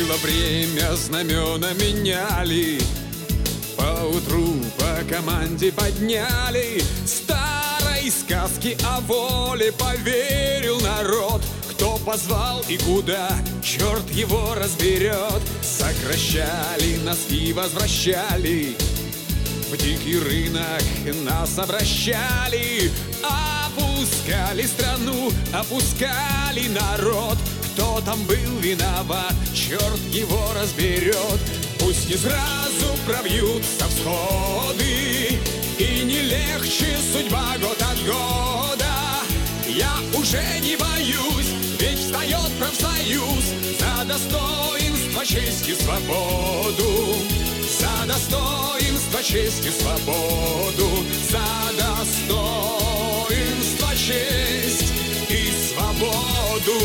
Было время, знамена меняли, поутру по команде подняли. Старой сказки о воле поверил народ. Кто позвал и куда, черт его разберет. Сокращали нас и возвращали, в дикий рынок нас обращали. Опускали страну, опускали народ. Кто там был виноват, черт его разберет. Пусть не сразу пробьются всходы, и не легче судьба год от года. Я уже не боюсь, ведь встает профсоюз за достоинство, честь и свободу. За достоинство, честь и свободу. За достоинство, честь и свободу.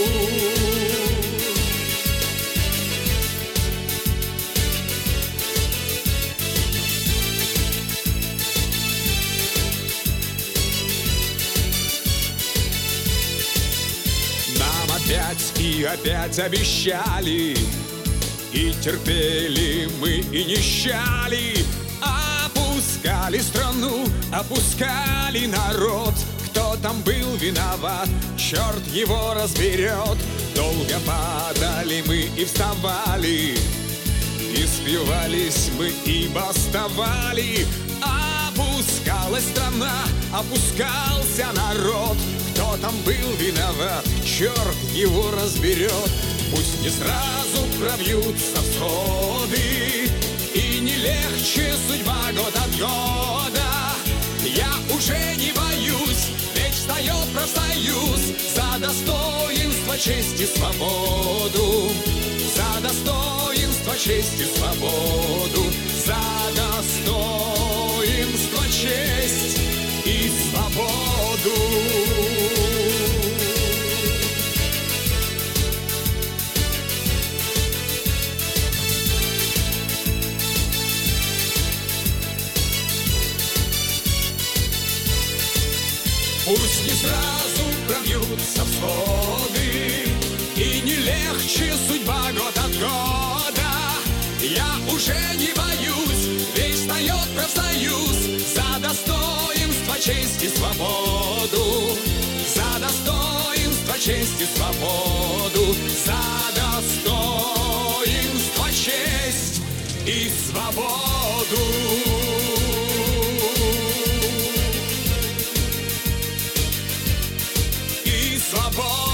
Нам опять и опять обещали, и терпели мы, и нищали. Опускали страну, опускали народ. Кто там был виноват, черт его разберет. Долго падали мы и вставали, и спивались мы и бастовали. Опускалась страна, опускался народ. Кто там был виноват, черт его разберет. Пусть не сразу пробьются всходы, и не легче судьба год от года. Я уже не боюсь, ведь встает профсоюз за достоинство, честь и свободу. За достоинство, честь и свободу. За достоинство, честь и свободу. Пусть не сразу пробьются всходы, и не легче судьба год от года. Я уже не боюсь, ведь встает профсоюз за достоинство, честь и свободу. За достоинство, честь и свободу. За достоинство, честь и свободу. Свободу.